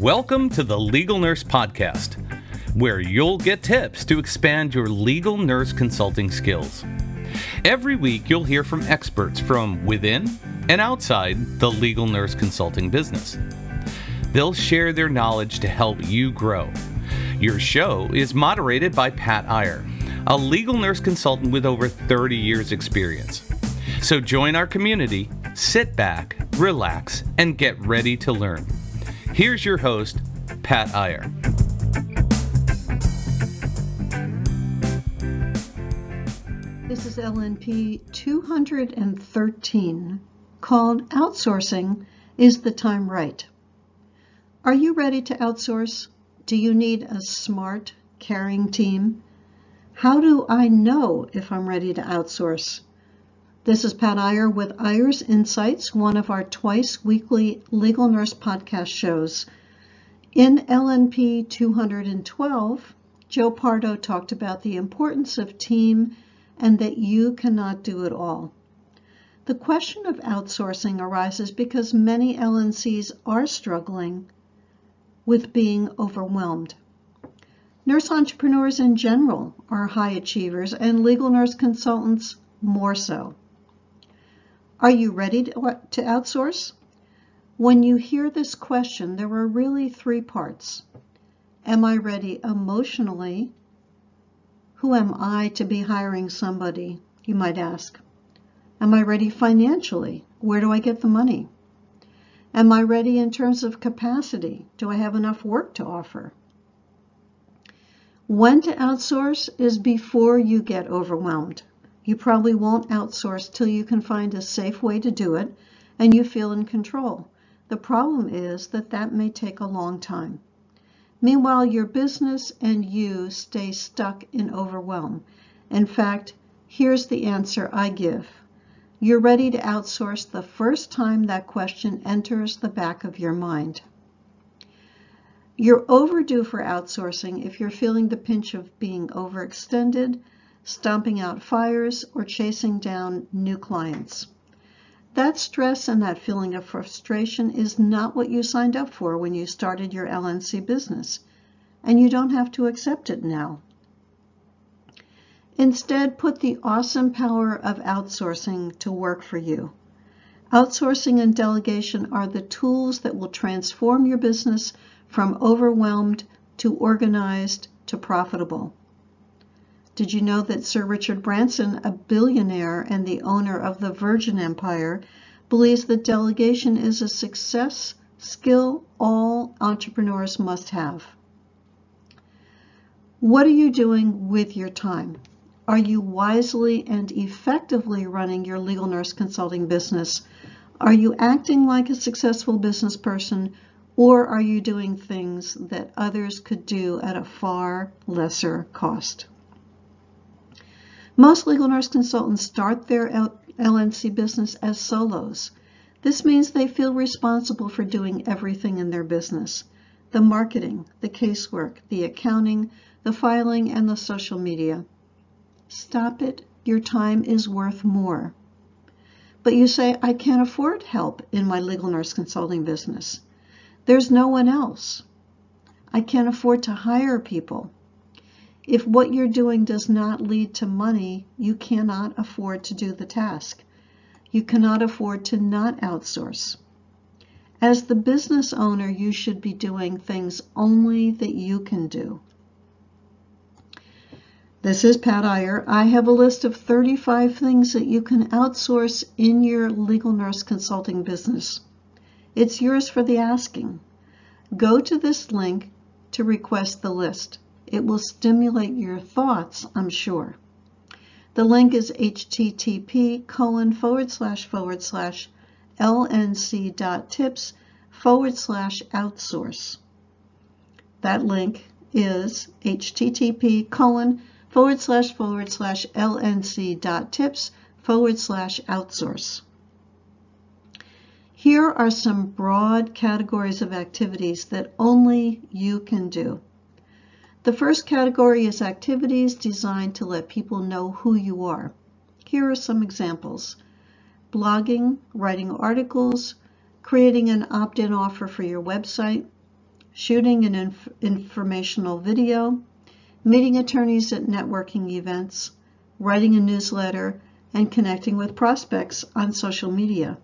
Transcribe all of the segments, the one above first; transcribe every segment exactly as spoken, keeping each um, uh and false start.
Welcome to the Legal Nurse Podcast, where you'll get tips to expand your legal nurse consulting skills. Every week, you'll hear from experts from within and outside the legal nurse consulting business. They'll share their knowledge to help you grow. Your show is moderated by Pat Iyer, a legal nurse consultant with over thirty years experience. So join our community, sit back, relax, and get ready to learn. Here's your host, Pat Iyer. This is L N P two hundred thirteen, called Outsourcing Is the Time Right? Are you ready to outsource? Do you need a smart, caring team? How do I know if I'm ready to outsource? This is Pat Iyer with Iyer's Insights, one of our twice weekly legal nurse podcast shows. In L N P two hundred twelve, Joe Pardo talked about the importance of team and that you cannot do it all. The question of outsourcing arises because many L N Cs are struggling with being overwhelmed. Nurse entrepreneurs in general are high achievers, and legal nurse consultants more so. Are you ready to, to outsource? When you hear this question, there are really three parts. Am I ready emotionally? Who am I to be hiring somebody, you might ask? Am I ready financially? Where do I get the money? Am I ready in terms of capacity? Do I have enough work to offer? When to outsource is before you get overwhelmed. You probably won't outsource till you can find a safe way to do it and you feel in control. The problem is that that may take a long time. Meanwhile, your business and you stay stuck in overwhelm. In fact, here's the answer I give. You're ready to outsource the first time that question enters the back of your mind. You're overdue for outsourcing if you're feeling the pinch of being overextended, stomping out fires, or chasing down new clients. That stress and that feeling of frustration is not what you signed up for when you started your L N C business, and you don't have to accept it now. Instead, put the awesome power of outsourcing to work for you. Outsourcing and delegation are the tools that will transform your business from overwhelmed to organized to profitable. Did you know that Sir Richard Branson, a billionaire and the owner of the Virgin Empire, believes that delegation is a success skill all entrepreneurs must have? What are you doing with your time? Are you wisely and effectively running your legal nurse consulting business? Are you acting like a successful business person, or are you doing things that others could do at a far lesser cost? Most legal nurse consultants start their L N C business as solos. This means they feel responsible for doing everything in their business: the marketing, the casework, the accounting, the filing, and the social media. Stop it. Your time is worth more. But you say, I can't afford help in my legal nurse consulting business. There's no one else. I can't afford to hire people. If what you're doing does not lead to money, you cannot afford to do the task. You cannot afford to not outsource. As the business owner, you should be doing things only that you can do. This is Pat Iyer. I have a list of thirty-five things that you can outsource in your legal nurse consulting business. It's yours for the asking. Go to this link to request the list. It will stimulate your thoughts, I'm sure. The link is http colon forward slash forward slash lnc.tips forward slash outsource. That link is http colon forward slash forward slash lnc.tips forward slash outsource. Here are some broad categories of activities that only you can do. The first category is activities designed to let people know who you are. Here are some examples: blogging, writing articles, creating an opt-in offer for your website, shooting an inf informational video, meeting attorneys at networking events, writing a newsletter, and connecting with prospects on social media.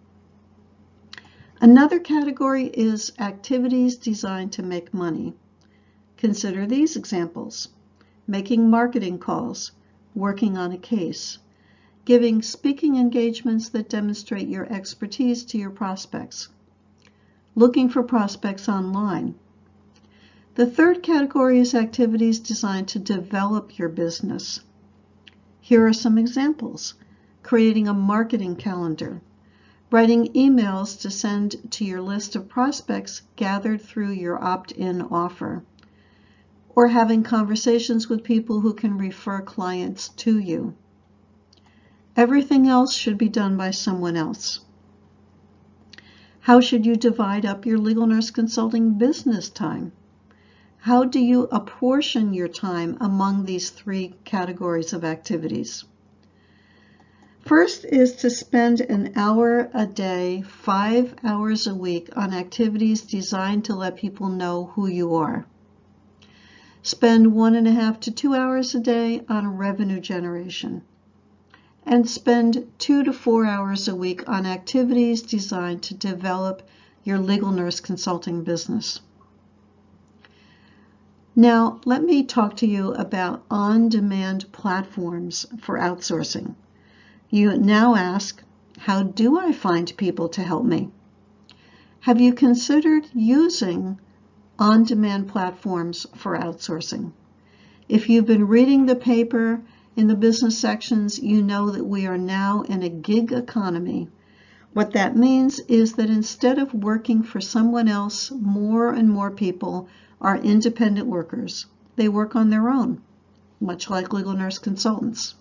Another category is activities designed to make money. Consider these examples: making marketing calls, working on a case, giving speaking engagements that demonstrate your expertise to your prospects, looking for prospects online. The third category is activities designed to develop your business. Here are some examples: creating a marketing calendar, writing emails to send to your list of prospects gathered through your opt-in offer, or having conversations with people who can refer clients to you. Everything else should be done by someone else. How should you divide up your legal nurse consulting business time? How do you apportion your time among these three categories of activities? First is to spend an hour a day, five hours a week on activities designed to let people know who you are. Spend one and a half to two hours a day on revenue generation. And spend two to four hours a week on activities designed to develop your legal nurse consulting business. Now, let me talk to you about on-demand platforms for outsourcing. You now ask, how do I find people to help me? Have you considered using on-demand platforms for outsourcing? If you've been reading the paper in the business sections, you know that we are now in a gig economy. What that means is that instead of working for someone else, more and more people are independent workers. They work on their own, much like legal nurse consultants.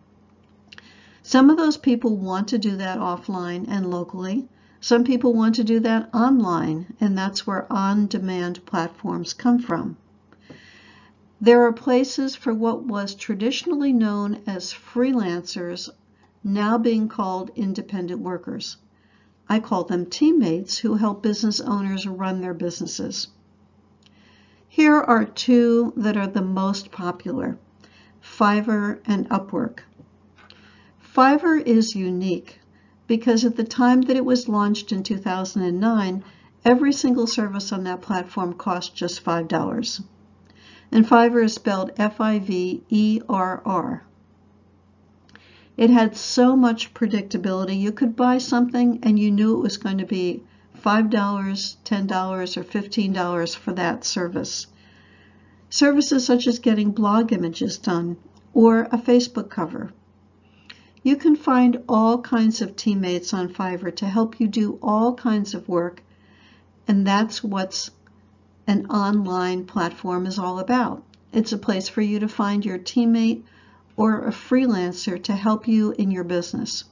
Some of those people want to do that offline and locally. Some people want to do that online, and that's where on-demand platforms come from. There are places for what was traditionally known as freelancers now being called independent workers. I call them teammates who help business owners run their businesses. Here are two that are the most popular: Fiverr and Upwork. Fiverr is unique because at the time that it was launched in two thousand nine, every single service on that platform cost just five dollars. And Fiverr is spelled F I V E R R. It had so much predictability. You could buy something and you knew it was going to be five dollars, ten dollars, or fifteen dollars for that service. Services such as getting blog images done or a Facebook cover. You can find all kinds of teammates on Fiverr to help you do all kinds of work, and that's what's an online platform is all about. It's a place for you to find your teammate or a freelancer to help you in your business.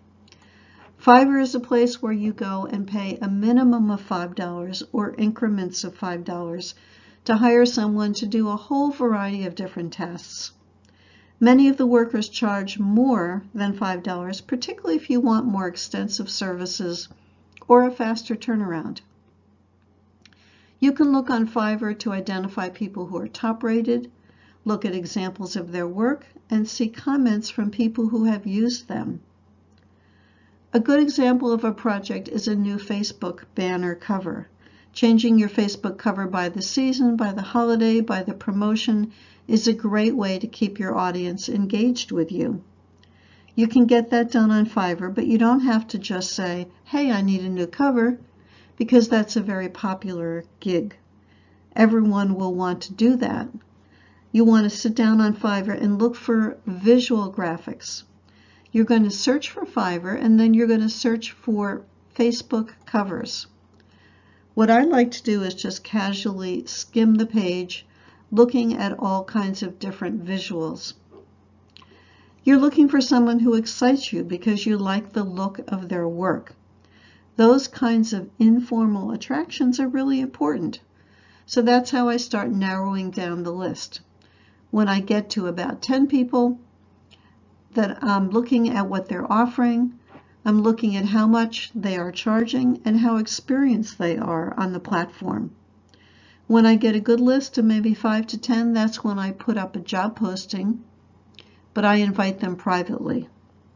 Fiverr is a place where you go and pay a minimum of five dollars or increments of five dollars to hire someone to do a whole variety of different tasks. Many of the workers charge more than five dollars, particularly if you want more extensive services or a faster turnaround. You can look on Fiverr to identify people who are top-rated, look at examples of their work, and see comments from people who have used them. A good example of a project is a new Facebook banner cover. Changing your Facebook cover by the season, by the holiday, by the promotion is a great way to keep your audience engaged with you. You can get that done on Fiverr, but you don't have to just say, hey, I need a new cover, because that's a very popular gig. Everyone will want to do that. You want to sit down on Fiverr and look for visual graphics. You're going to search for Fiverr, and then you're going to search for Facebook covers. What I like to do is just casually skim the page, looking at all kinds of different visuals. You're looking for someone who excites you because you like the look of their work. Those kinds of informal attractions are really important. So that's how I start narrowing down the list. When I get to about ten people that I'm looking at what they're offering, I'm looking at how much they are charging and how experienced they are on the platform. When I get a good list of maybe five to ten, that's when I put up a job posting, but I invite them privately.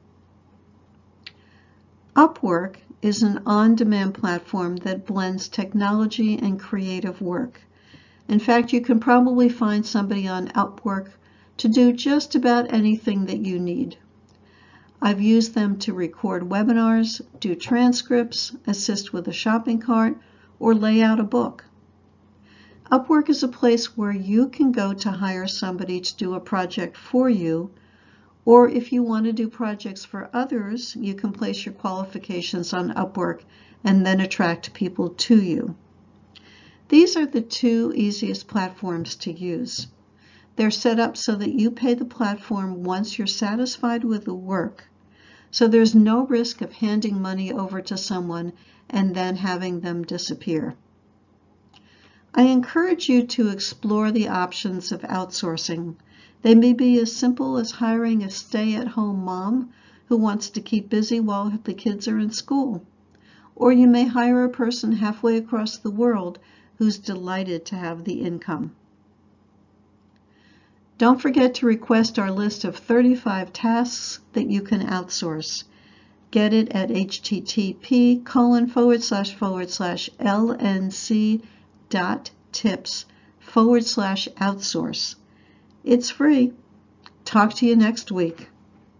Upwork is an on-demand platform that blends technology and creative work. In fact, you can probably find somebody on Upwork to do just about anything that you need. I've used them to record webinars, do transcripts, assist with a shopping cart, or lay out a book. Upwork is a place where you can go to hire somebody to do a project for you, or if you want to do projects for others, you can place your qualifications on Upwork and then attract people to you. These are the two easiest platforms to use. They're set up so that you pay the platform once you're satisfied with the work, so there's no risk of handing money over to someone and then having them disappear. I encourage you to explore the options of outsourcing. They may be as simple as hiring a stay-at-home mom who wants to keep busy while the kids are in school. Or you may hire a person halfway across the world who's delighted to have the income. Don't forget to request our list of thirty-five tasks that you can outsource. Get it at http colon forward slash forward slash lnc dot tips forward slash outsource. It's free. Talk to you next week.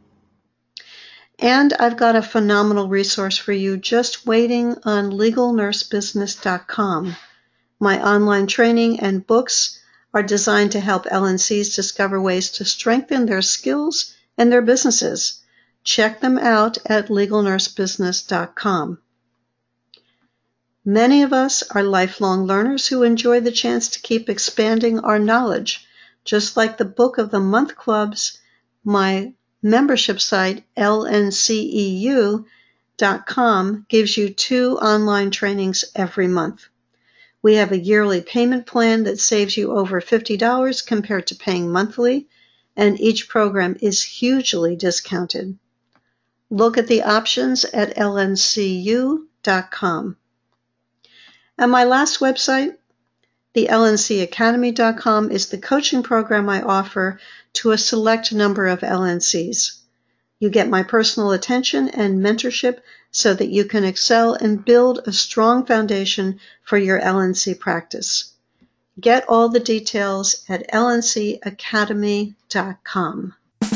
And I've got a phenomenal resource for you just waiting on legal nurse business dot com. My online training and books are designed to help L N Cs discover ways to strengthen their skills and their businesses. Check them out at legal nurse business dot com. Many of us are lifelong learners who enjoy the chance to keep expanding our knowledge. Just like the Book of the Month clubs, my membership site, L N C E U dot com, gives you two online trainings every month. We have a yearly payment plan that saves you over fifty dollars compared to paying monthly, and each program is hugely discounted. Look at the options at L N C U dot com. And my last website, the L N C Academy dot com, is the coaching program I offer to a select number of L N Cs. You get my personal attention and mentorship so that you can excel and build a strong foundation for your L N C practice. Get all the details at L N C Academy dot com.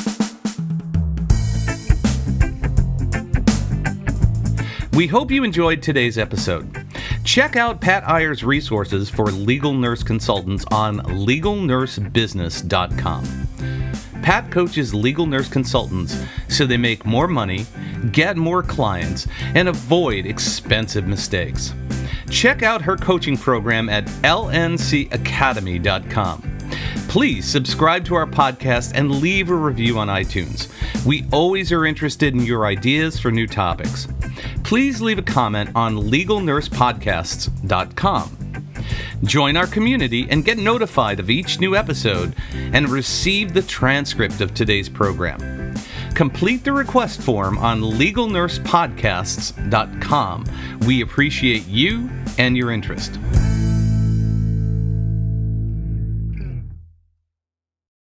We hope you enjoyed today's episode. Check out Pat Iyer's resources for legal nurse consultants on legal nurse business dot com. Pat coaches legal nurse consultants so they make more money, get more clients, and avoid expensive mistakes. Check out her coaching program at L N C Academy dot com. Please subscribe to our podcast and leave a review on iTunes. We always are interested in your ideas for new topics. Please leave a comment on legal nurse podcasts dot com. Join our community and get notified of each new episode and receive the transcript of today's program. Complete the request form on legal nurse podcasts dot com. We appreciate you and your interest.